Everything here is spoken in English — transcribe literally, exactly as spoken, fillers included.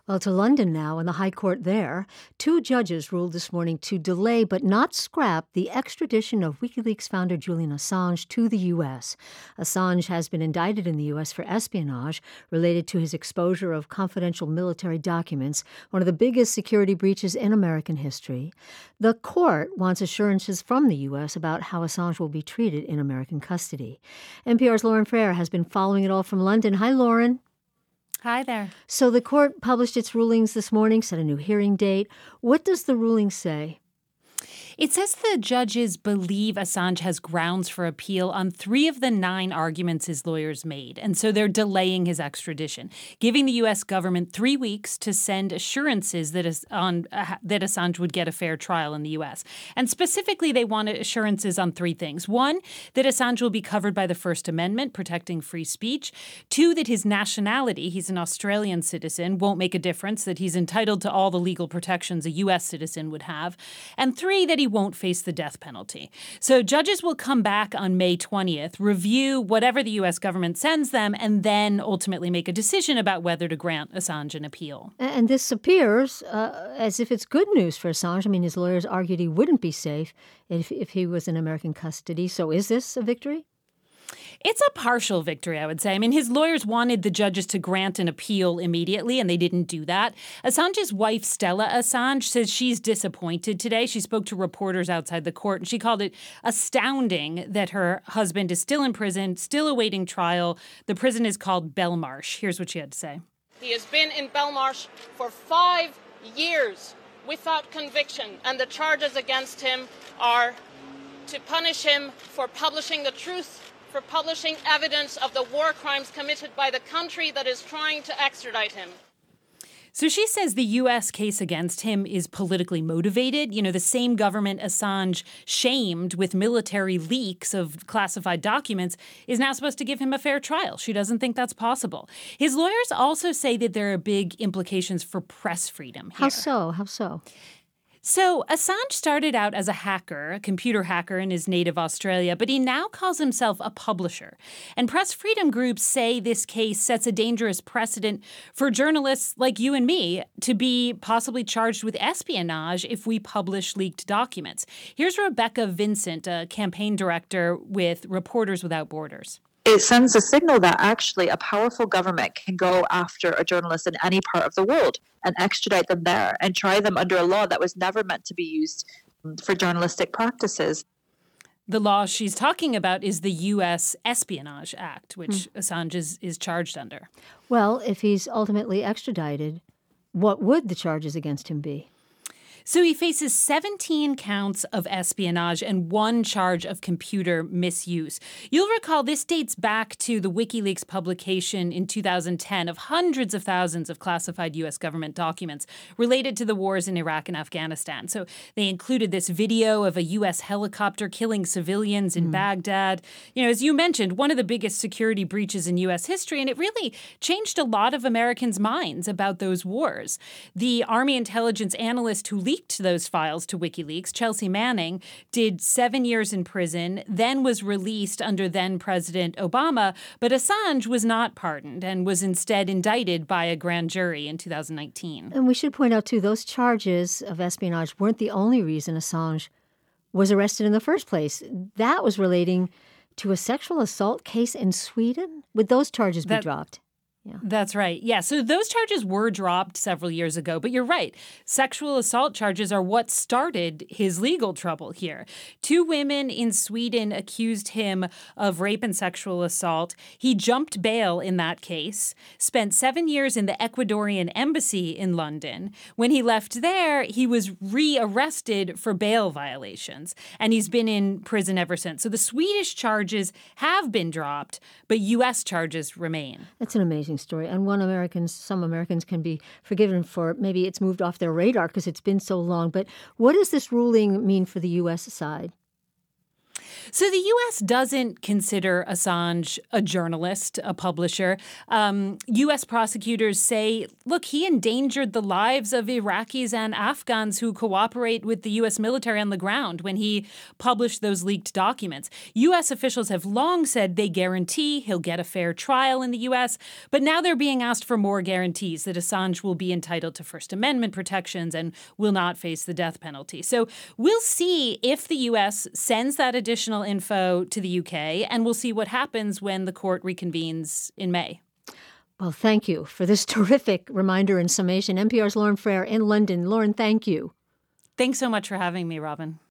Well, to London now, in the High Court there, two judges ruled this morning to delay but not scrap the extradition of WikiLeaks founder Julian Assange to the U S. Assange has been indicted in the U S for espionage related to his exposure of confidential military documents, one of the biggest security breaches in American history. The court wants assurances from the U S about how Assange will be treated in American custody. N P R's Lauren Frayer has been following it all from London. Hi, Lauren. Hi there. So the court published its rulings this morning, set a new hearing date. What does the ruling say? It says the judges believe Assange has grounds for appeal on three of the nine arguments his lawyers made, and so they're delaying his extradition, giving the U S government three weeks to send assurances that, is on, uh, that Assange would get a fair trial in the U S. And specifically, they wanted assurances on three things. One, that Assange will be covered by the First Amendment, protecting free speech. Two, that his nationality, he's an Australian citizen, won't make a difference, that he's entitled to all the legal protections a U S citizen would have. And three, that he won't face the death penalty. So judges will come back on May twentieth, review whatever the U S government sends them, and then ultimately make a decision about whether to grant Assange an appeal. And this appears uh, as if it's good news for Assange. I mean, his lawyers argued he wouldn't be safe if, if he was in American custody. So is this a victory? It's a partial victory, I would say. I mean, his lawyers wanted the judges to grant an appeal immediately, and they didn't do that. Assange's wife, Stella Assange, says she's disappointed today. She spoke to reporters outside the court, and she called it astounding that her husband is still in prison, still awaiting trial. The prison is called Belmarsh. Here's what she had to say. He has been in Belmarsh for five years without conviction, and the charges against him are to punish him for publishing the truth, for publishing evidence of the war crimes committed by the country that is trying to extradite him. So she says the U S case against him is politically motivated. You know, the same government Assange shamed with military leaks of classified documents is now supposed to give him a fair trial. She doesn't think that's possible. His lawyers also say that there are big implications for press freedom here. How so? How so? So Assange started out as a hacker, a computer hacker in his native Australia, but he now calls himself a publisher. And press freedom groups say this case sets a dangerous precedent for journalists like you and me to be possibly charged with espionage if we publish leaked documents. Here's Rebecca Vincent, a campaign director with Reporters Without Borders. It sends a signal that actually a powerful government can go after a journalist in any part of the world and extradite them there and try them under a law that was never meant to be used for journalistic practices. The law she's talking about is the U S Espionage Act, which Mm. Assange is, is charged under. Well, if he's ultimately extradited, what would the charges against him be? So he faces seventeen counts of espionage and one charge of computer misuse. You'll recall this dates back to the WikiLeaks publication in two thousand ten of hundreds of thousands of classified U S government documents related to the wars in Iraq and Afghanistan. So they included this video of a U S helicopter killing civilians in mm. Baghdad. You know, as you mentioned, one of the biggest security breaches in U S history, and it really changed a lot of Americans' minds about those wars. The Army intelligence analyst who leaked those files to WikiLeaks, Chelsea Manning, did seven years in prison, then was released under then-President Obama, but Assange was not pardoned and was instead indicted by a grand jury in two thousand nineteen. And we should point out, too, those charges of espionage weren't the only reason Assange was arrested in the first place. That was relating to a sexual assault case in Sweden. Would those charges be that- dropped? Yeah. That's right. Yeah. So those charges were dropped several years ago. But you're right. Sexual assault charges are what started his legal trouble here. Two women in Sweden accused him of rape and sexual assault. He jumped bail in that case, spent seven years in the Ecuadorian embassy in London. When he left there, he was rearrested for bail violations. And he's been in prison ever since. So the Swedish charges have been dropped, but U S charges remain. That's an amazing story. And one Americans, some Americans can be forgiven for maybe it's moved off their radar because it's been so long. But what does this ruling mean for the U S side? So the U S doesn't consider Assange a journalist, a publisher. Um, U S prosecutors say, look, he endangered the lives of Iraqis and Afghans who cooperate with the U S military on the ground when he published those leaked documents. U S officials have long said they guarantee he'll get a fair trial in the U S, but now they're being asked for more guarantees that Assange will be entitled to First Amendment protections and will not face the death penalty. So we'll see if the U S sends that additional info to the U K, and we'll see what happens when the court reconvenes in May. Well, thank you for this terrific reminder and summation. N P R's Lauren Frayer in London. Lauren, thank you. Thanks so much for having me, Robin.